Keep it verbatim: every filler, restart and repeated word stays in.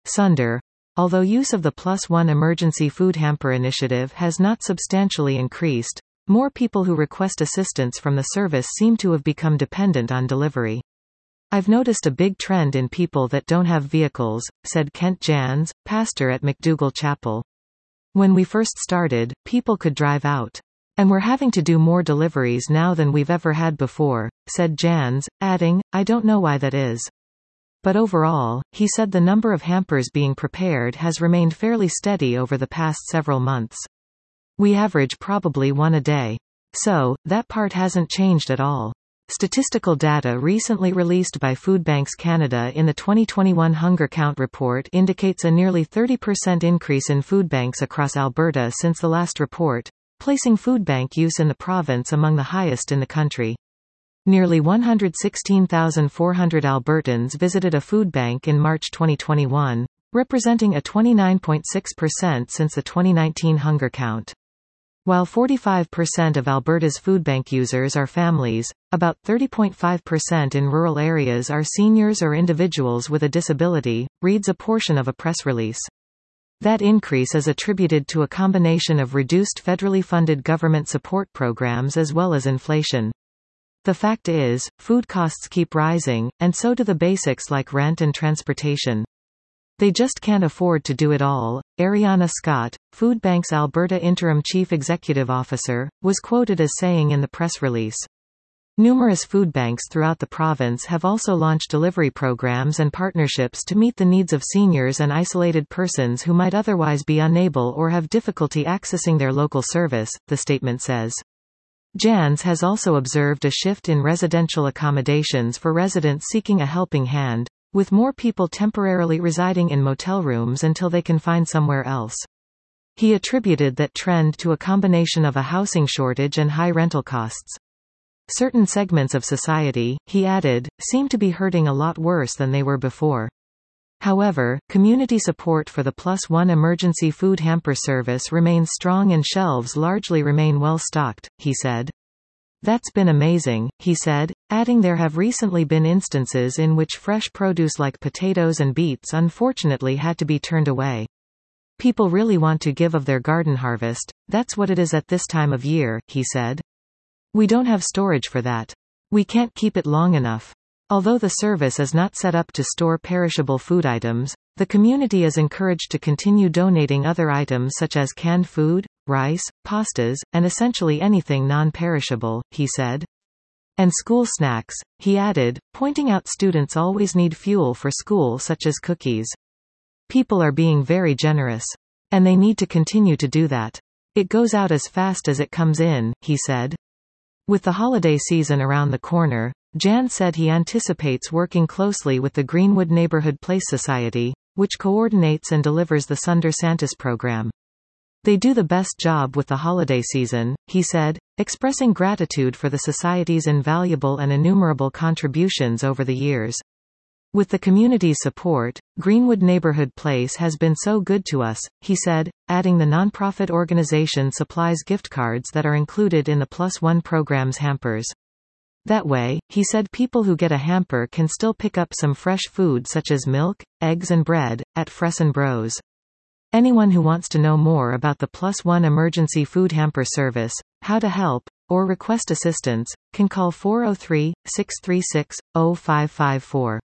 Sunder. Although use of the Plus One Emergency Food Hamper initiative has not substantially increased, more people who request assistance from the service seem to have become dependent on delivery. I've noticed a big trend in people that don't have vehicles, said Kent Jans, pastor at McDougall Chapel. When we first started, people could drive out. And we're having to do more deliveries now than we've ever had before, said Jans, adding, I don't know why that is. But overall, he said the number of hampers being prepared has remained fairly steady over the past several months. We average probably one a day. So, that part hasn't changed at all. Statistical data recently released by Foodbanks Canada in the twenty twenty-one Hunger Count report indicates a nearly thirty percent increase in food banks across Alberta since the last report, placing food bank use in the province among the highest in the country. Nearly one hundred sixteen thousand four hundred Albertans visited a food bank in March twenty twenty-one, representing a twenty-nine point six percent since the twenty nineteen Hunger Count. While forty-five percent of Alberta's food bank users are families, about thirty point five percent in rural areas are seniors or individuals with a disability, reads a portion of a press release. That increase is attributed to a combination of reduced federally funded government support programs as well as inflation. The fact is, food costs keep rising, and so do the basics like rent and transportation. They just can't afford to do it all. Ariana Scott, Foodbanks Alberta Interim Chief Executive Officer, was quoted as saying in the press release. Numerous food banks throughout the province have also launched delivery programs and partnerships to meet the needs of seniors and isolated persons who might otherwise be unable or have difficulty accessing their local service, the statement says. Jans has also observed a shift in residential accommodations for residents seeking a helping hand, with more people temporarily residing in motel rooms until they can find somewhere else. He attributed that trend to a combination of a housing shortage and high rental costs. Certain segments of society, he added, seem to be hurting a lot worse than they were before. However, community support for the Plus One Emergency Food Hamper service remains strong and shelves largely remain well stocked, he said. That's been amazing, he said, adding there have recently been instances in which fresh produce like potatoes and beets unfortunately had to be turned away. People really want to give of their garden harvest, that's what it is at this time of year, he said. We don't have storage for that. We can't keep it long enough. Although the service is not set up to store perishable food items, the community is encouraged to continue donating other items such as canned food, rice, pastas, and essentially anything non-perishable, he said. And school snacks, he added, pointing out students always need fuel for school such as cookies. People are being very generous. And they need to continue to do that. It goes out as fast as it comes in, he said. With the holiday season around the corner, Jan said he anticipates working closely with the Greenwood Neighbourhood Place Society, which coordinates and delivers the Sunder Santis program. They do the best job with the holiday season, he said, expressing gratitude for the Society's invaluable and innumerable contributions over the years. With the community's support, Greenwood Neighbourhood Place has been so good to us, he said, adding the nonprofit organization supplies gift cards that are included in the Plus One program's hampers. That way, he said people who get a hamper can still pick up some fresh food such as milk, eggs and bread, at Fresson Bros. Anyone who wants to know more about the Plus One Emergency Food Hamper Service, how to help, or request assistance, can call four oh three, six three six, oh five five four.